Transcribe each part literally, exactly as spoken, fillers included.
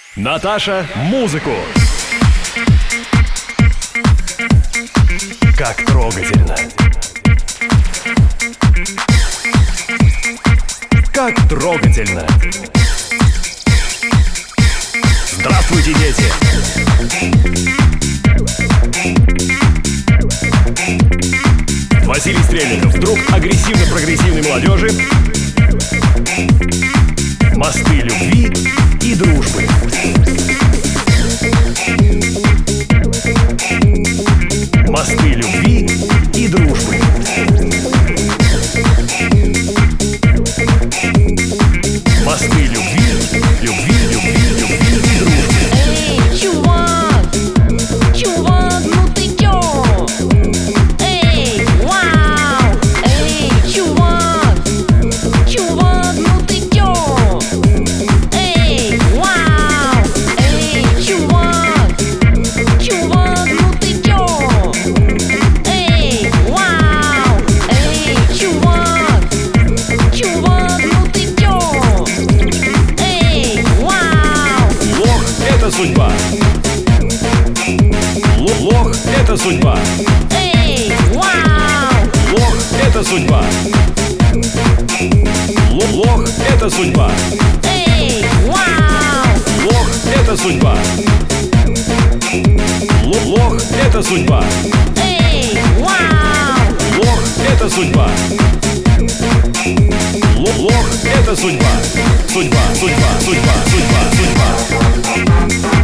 Наташа, музыку! Как трогательно! Как трогательно! Здравствуйте, дети! Василий Стрельников, друг агрессивно-прогрессивной молодежи. Мосты любви и дружбы. Мосты любви и дружбы. Мосты любви, любви, любви, любви и дружбы. Эй, чувак, чувак, ну ты чё? Эй, вау! Эй, чувак, чувак, ну ты чё? Эй, вау! Эй, чувак, чувак, ну ты чё? Эй, вау! Эй, чувак, чувак, ну ты чё? Эй, вау! Лох — это судьба. Л- Лох — это судьба. Эй, вау! Лох — это судьба. Л- Лох — это судьба. Эй, вау! Лох — это судьба. Л- Лох — это судьба. Эй, вау! Лох — это судьба. Л- Лох — это судьба. Судьба, судьба, судьба, судьба, судьба.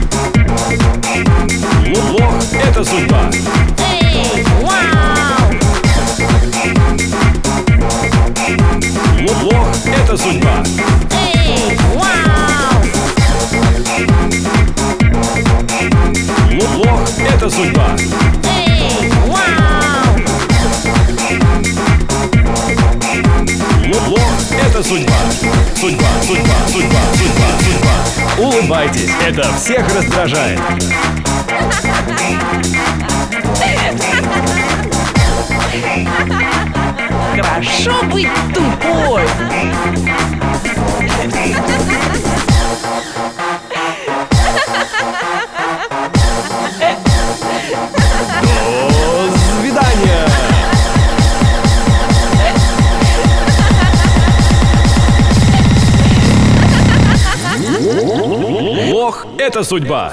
Л- Лох — это судьба. Эй, вау! Л- Лох — это судьба. Эй, вау! Л- Лох — это судьба. Эй, вау! Л- Лох — это судьба. Судьба, судьба, судьба, судьба, судьба. Улыбайтесь, это всех раздражает. Хорошо быть тупой! До свидания! Лох — это судьба.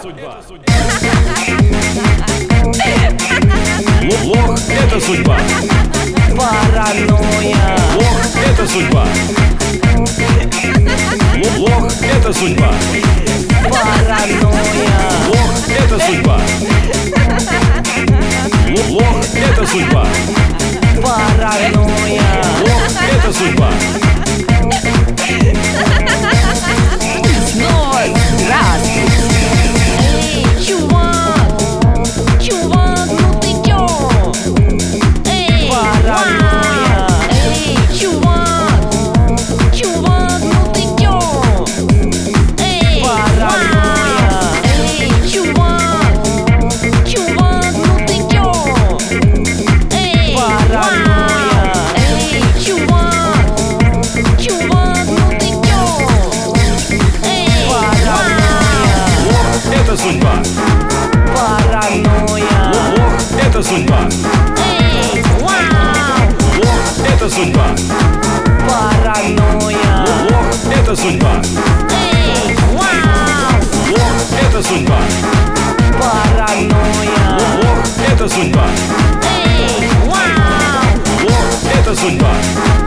Л- Лох — это судьба. Паранойя! Лох — это судьба. Л- Лох — это судьба. Паранойя! Лох — это судьба. Л- Лох — это судьба. Паранойя! Лох — это судьба. Снова здравствуйте! Эй, чувак, чувак, ну ты чё? Эй, паранойя! Эй, чувак, чувак, ну ты чё? Эй, паранойя! Эй, чувак, чувак, ну ты чё? Эй, паранойя! Эй, чувак, чувак, ну ты чё? Эй, паранойя! Лох — это судьба. Паранойя! Л- Лох — это судьба. Эй, вау! Лох — это судьба. Паранойя! Л- Лох — это судьба. Эй, вау! Лох — это судьба. Паранойя! Л- Лох — это судьба. Эй, вау! Лох — это судьба.